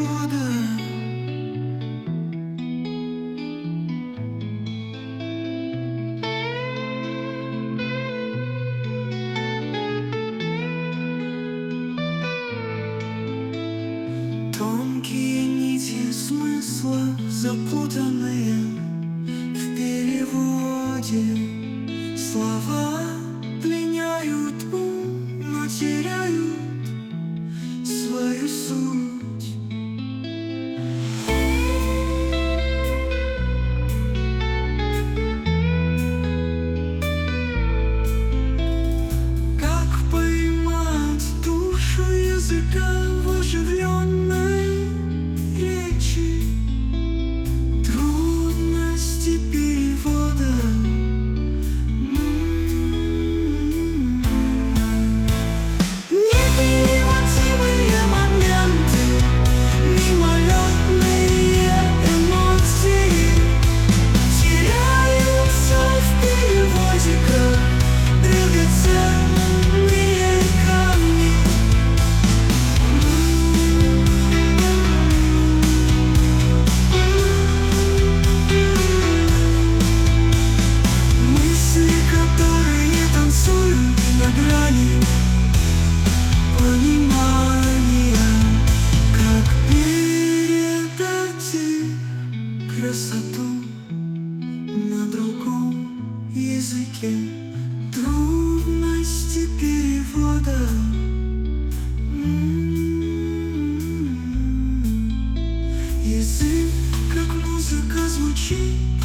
перевода. Тонкие нити смысла, запутанные в переводе. Слова пленяют ум, но теряют свою суть. Как поймать душу языка в оживленной речи? Трудности перевода. Непереводимые моменты, мимолетные эмоции теряются в переводе, как драгоценные камни. Мысли, которые танцуют на грани понимания, как передать красоту на другом языке. Трудности перевода. Язык, как музыка, звучит